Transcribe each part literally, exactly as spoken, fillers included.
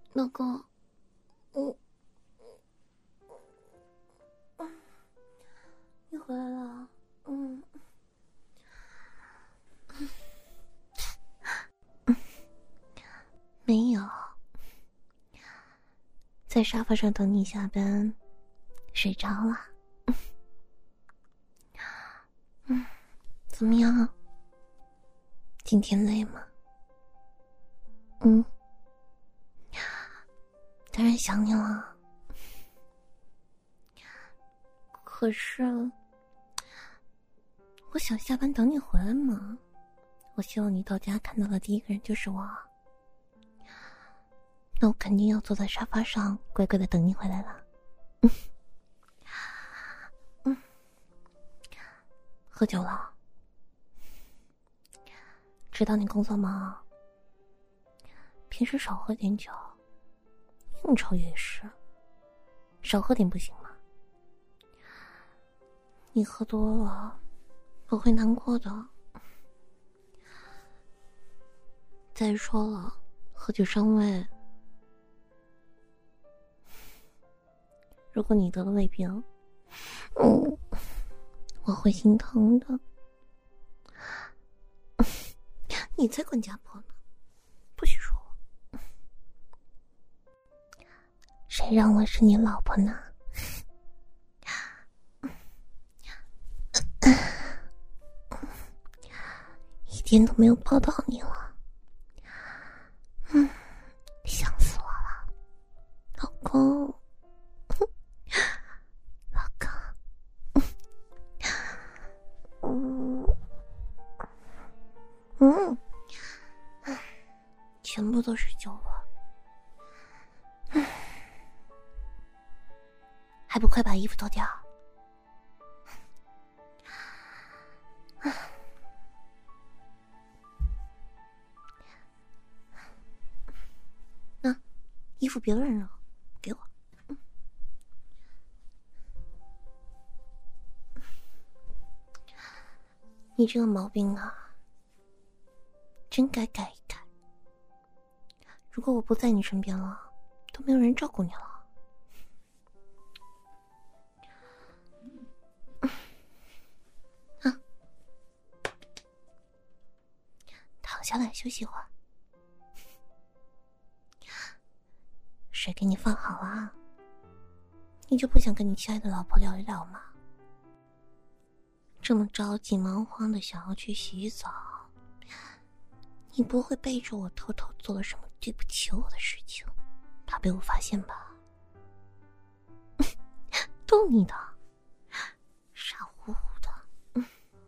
老公，我，你回来了。嗯，没有，在沙发上等你下班，睡着了。嗯，怎么样？今天累吗？嗯，当然想你了。可是，我想下班等你回来嘛。我希望你到家看到的第一个人就是我。那我肯定要坐在沙发上，乖乖的等你回来了。嗯，嗯，喝酒了。知道你工作忙，平时少喝点酒，应酬也是，少喝点不行吗？你喝多了，我会难过的。再说了，喝酒伤胃。如果你得了胃病，嗯，我会心疼的。你才管家婆呢，不许说我。谁让我是你老婆呢？一天都没有抱到你了，嗯，想死我了，老公，老公，嗯嗯，全部都是酒味，还不快把衣服脱掉？那衣服别乱扔，给我。嗯，你这个毛病啊，真该改一改。如果我不在你身边了，都没有人照顾你了。啊，躺下来休息会儿。水给你放好了，你就不想跟你亲爱的老婆聊一聊吗？这么着急忙慌的想要去洗澡，你不会背着我偷偷做了什么对不起我的事情，怕被我发现吧？逗你的，傻乎乎的。嗯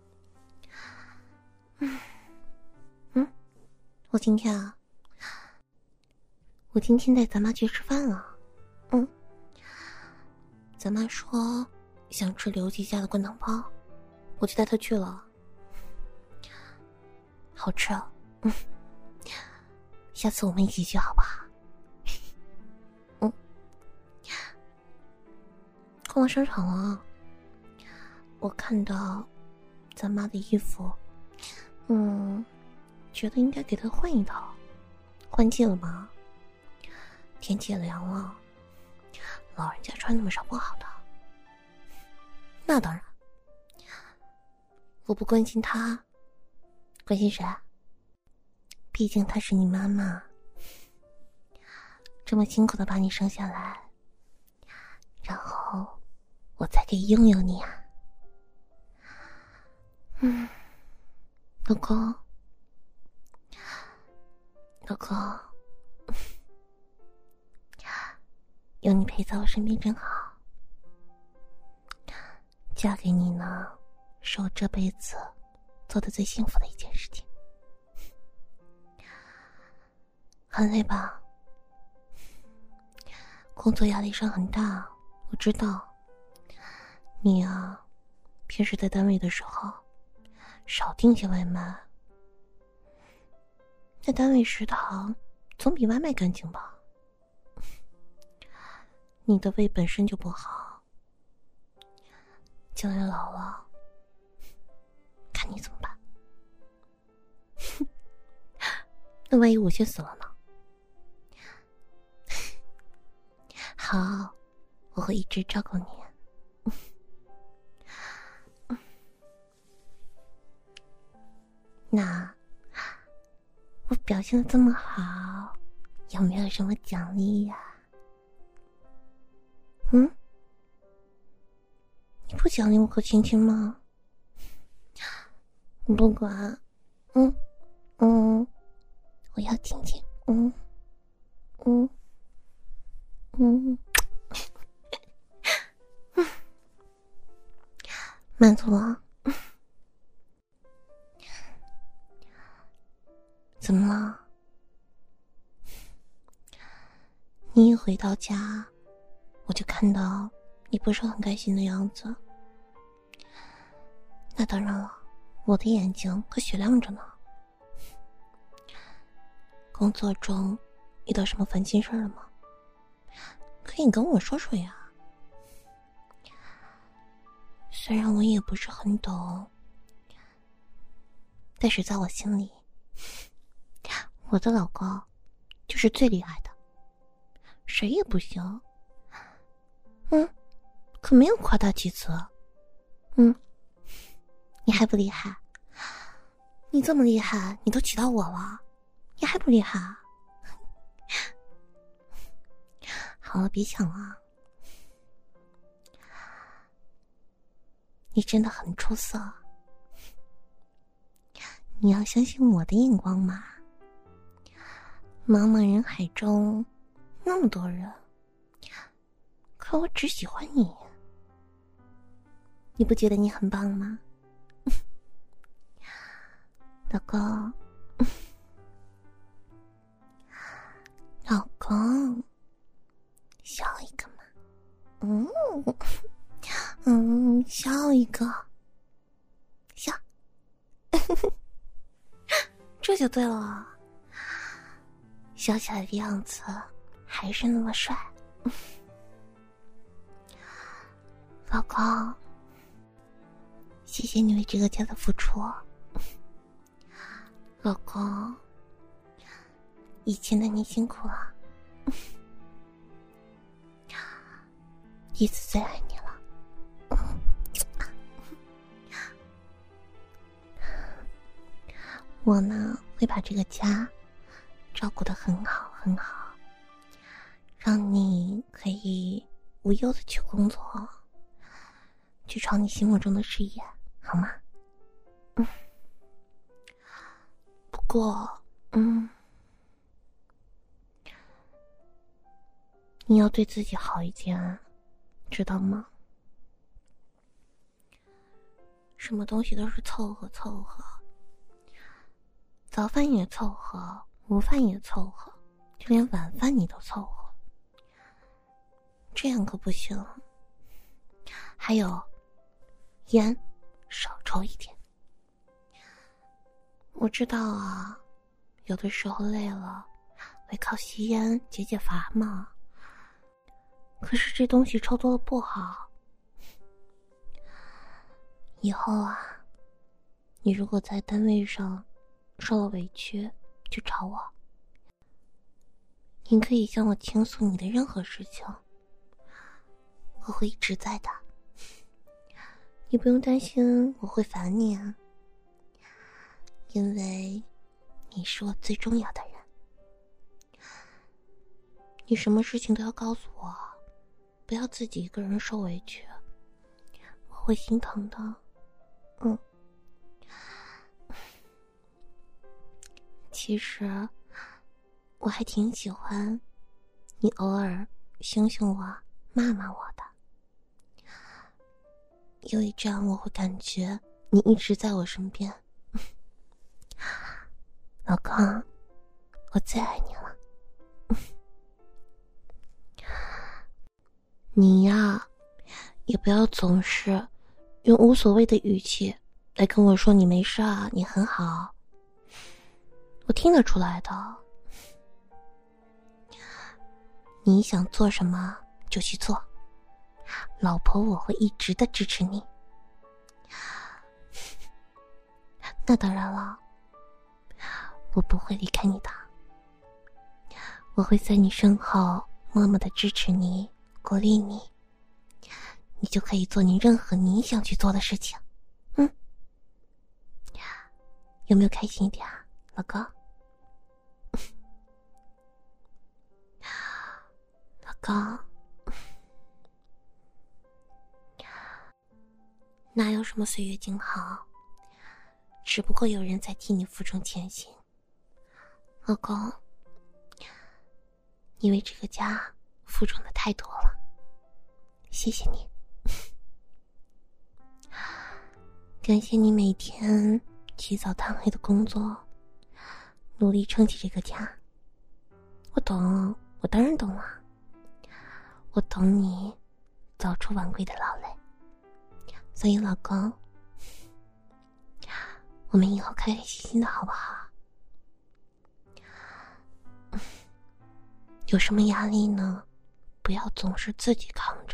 嗯嗯，我今天啊，我今天带咱妈去吃饭了。嗯，咱妈说想吃刘记家的灌汤包，我就带她去了。好吃啊。嗯，下次我们一起去好不好？嗯，逛完商场了，我看到咱妈的衣服，嗯，觉得应该给她换一套。换季了吗？天气也凉了，老人家穿那么少不好的。那当然，我不关心她，关心谁？毕竟她是你妈妈，这么辛苦的把你生下来，然后我才可以拥有你啊。嗯，老公，老公，有你陪在我身边真好。嫁给你呢，是我这辈子做的最幸福的一件事情。很累吧？工作压力上很大，我知道。你啊，平时在单位的时候少订些外卖，在单位食堂总比外卖干净吧？你的胃本身就不好，将来老了看你怎么办。那万一我先死了呢？ 好，我会一直照顾你。那我表现的这么好，有没有什么奖励呀？嗯？你不奖励我个亲亲吗？不管，嗯嗯，我要亲亲，嗯嗯嗯，满足了。怎么了？你一回到家，我就看到你不是很开心的样子。那当然了，我的眼睛可雪亮着呢。工作中遇到什么烦心事了吗？可以跟我说说呀。虽然我也不是很懂，但是在我心里，我的老公就是最厉害的，谁也不行。嗯，可没有夸大其词。嗯，你还不厉害？你这么厉害，你都骑到我了，你还不厉害？好了，别抢了。你真的很出色，你要相信我的眼光嘛。茫茫人海中，那么多人，可我只喜欢你，你不觉得你很棒吗？老公，老公，笑一个嘛，嗯嗯，笑一个，笑，这就对了，笑起来的样子还是那么帅。老公，谢谢你为这个家的付出。老公，以前的你辛苦了，一次最爱你了。我呢，会把这个家照顾得很好很好，让你可以无忧的去工作，去闯你心目中的事业，好吗？嗯。不过，嗯，你要对自己好一点，知道吗？什么东西都是凑合凑合，早饭也凑合，午饭也凑合，就连晚饭你都凑合，这样可不行。还有，烟少抽一点。我知道啊，有的时候累了，会靠吸烟解解乏嘛。可是这东西抽多了不好。以后啊，你如果在单位上受了委屈，就找我。你可以向我倾诉你的任何事情，我会一直在的。你不用担心我会烦你啊，因为你是我最重要的人。你什么事情都要告诉我，不要自己一个人受委屈，我会心疼的。嗯，其实我还挺喜欢你偶尔凶凶我骂骂我的，因为这样我会感觉你一直在我身边。老公，我最爱你了。你呀，也不要总是用无所谓的语气来跟我说你没事啊，你很好，我听得出来的。你想做什么就去做，老婆我会一直的支持你。那当然了，我不会离开你的，我会在你身后默默的支持你， 鼓励你，你就可以做你任何你想去做的事情。嗯，有没有开心一点啊，老公？老公，哪有什么岁月静好，只不过有人在替你负重前行。老公，你为这个家负重的太多了，谢谢你。感谢你每天起早贪黑的工作，努力撑起这个家。我懂，我当然懂了。我懂你早出晚归的劳累，所以老公，我们以后开开心心的好不好？有什么压力呢？不要总是自己扛着。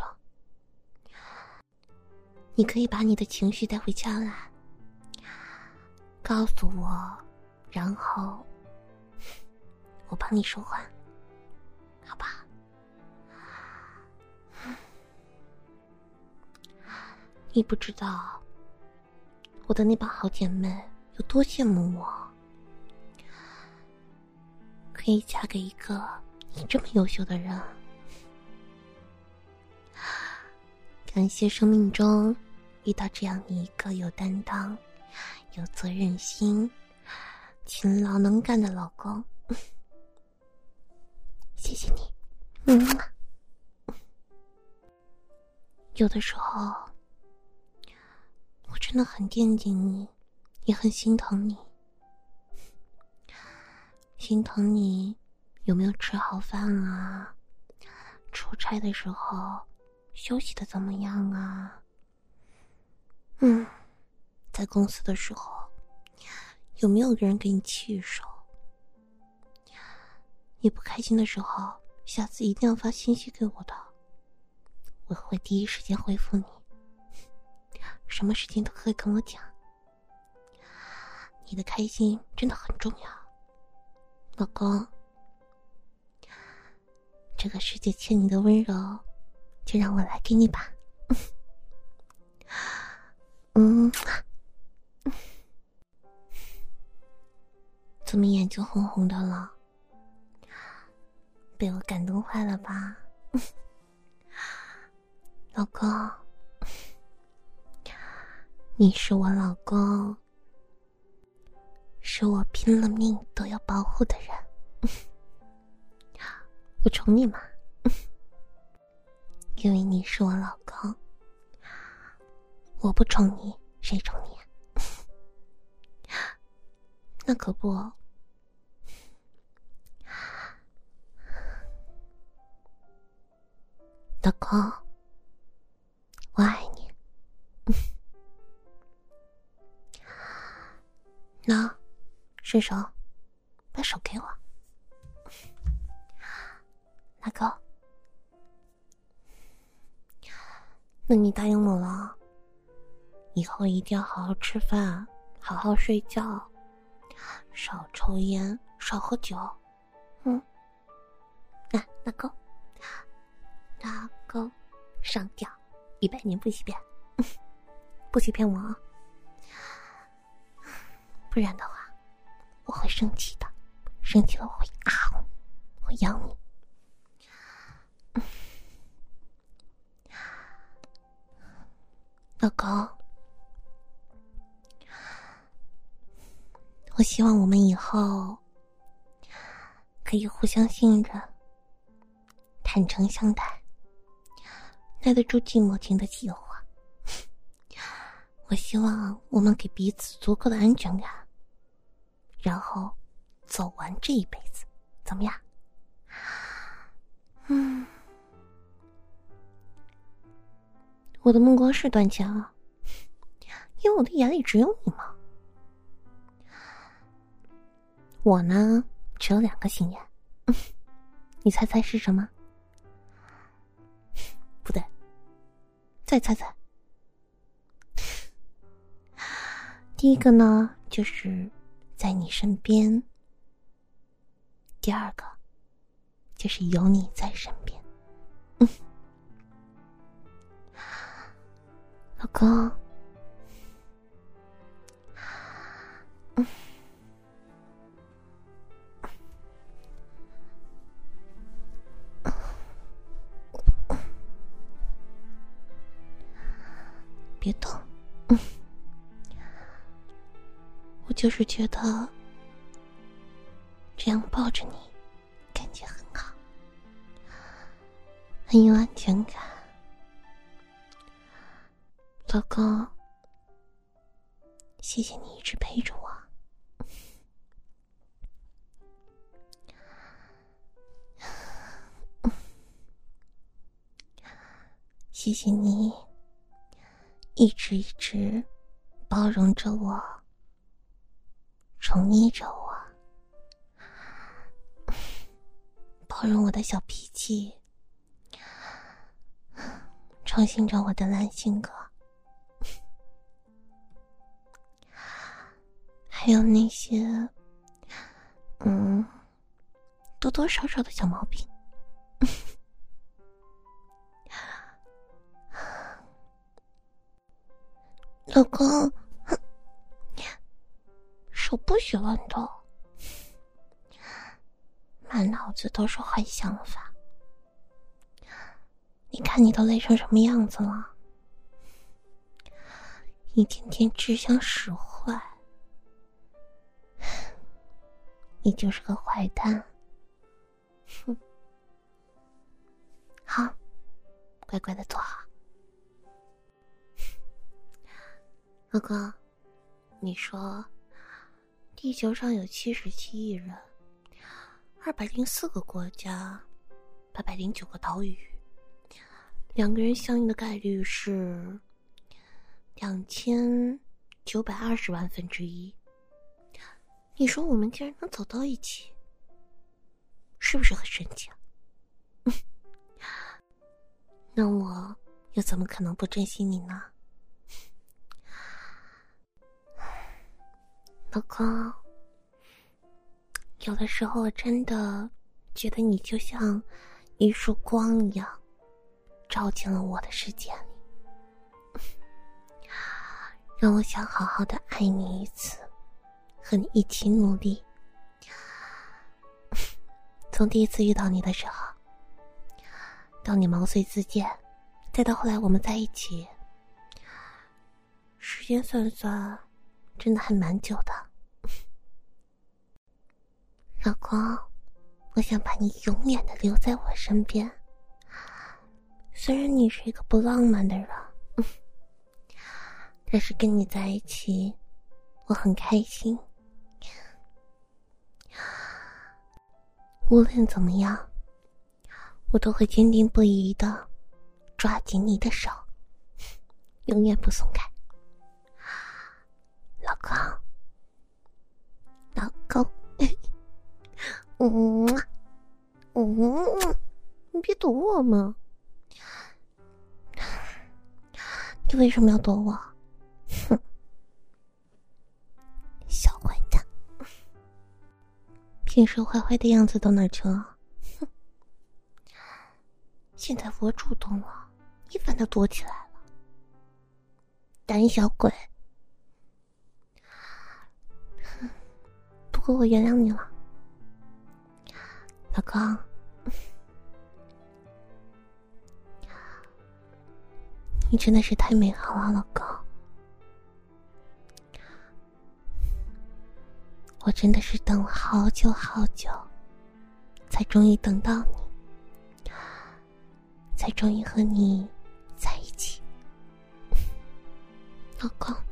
你可以把你的情绪带回家来，告诉我，然后我帮你说话，好吧？你不知道我的那帮好姐妹有多羡慕我，可以嫁给一个你这么优秀的人。感谢生命中遇到这样一个有担当、有责任心、勤劳能干的老公。谢谢你。嗯，有的时候我真的很惦记你，也很心疼你。心疼你有没有吃好饭啊？出差的时候休息的怎么样啊？嗯，在公司的时候有没有个人给你气手？你不开心的时候，下次一定要发信息给我的，我会第一时间回复你。什么事情都可以跟我讲，你的开心真的很重要，老公。这个世界欠你的温柔，就让我来给你吧。嗯，怎么眼睛红红的了？被我感动坏了吧？老公，你是我老公，是我拼了命都要保护的人。我宠你吗？因为你是我老公，我不宠你，谁宠你啊？那可不。老公，我爱你。那，伸手，把手给我。大哥，那你答应我了，以后一定要好好吃饭，好好睡觉，少抽烟，少喝酒。嗯，来，大哥，大哥，上吊，一百年不许变，不许骗我啊！不然的话，我会生气的，生气了我会啊，我咬你。老公，我希望我们以后可以互相信任，坦诚相待，耐得住寂寞，经得起诱惑。我希望我们给彼此足够的安全感，然后走完这一辈子，怎么样？嗯，我的目光是短浅啊，因为我的眼里只有你嘛。我呢，只有两个心眼，你猜猜是什么？不对，再猜猜。第一个呢，就是在你身边；第二个，就是有你在身边。嗯， 老公，嗯，别动，嗯，我就是觉得这样抱着你感觉很好，很有安全感。老公，谢谢你一直陪着我。谢谢你一直一直包容着我，宠溺着我，包容我的小脾气，宠幸着我的烂性格，还有那些嗯多多少少的小毛病。老公，手不许乱动，满脑子都是坏想法。你看你都累成什么样子了，一天天只想使坏，你就是个坏蛋。哼，好，乖乖的坐好。老公，你说地球上有七十七亿人，二百零四个国家，八百零九个岛屿，两个人相应的概率是两千九百二十万分之一。你说我们竟然能走到一起，是不是很神奇啊？那我又怎么可能不珍惜你呢？老公，有的时候我真的觉得你就像一束光一样，照进了我的世界里，让我想好好的爱你一次，和你一起努力。从第一次遇到你的时候，到你毛遂自荐，再到后来我们在一起，时间算算真的还蛮久的。老公，我想把你永远的留在我身边。虽然你是一个不浪漫的人，但是跟你在一起我很开心。无论怎么样，我都会坚定不移的抓紧你的手，永远不松开。老公，老公，嗯嗯，你别躲我嘛！你为什么要躲我？哼，小坏蛋！平时坏坏的样子到哪儿去了？哼！现在我主动了，你反倒躲起来了，胆小鬼！不过我原谅你了。老公，你真的是太美好了，老公。我真的是等了好久好久，才终于等到你，才终于和你在一起。老公，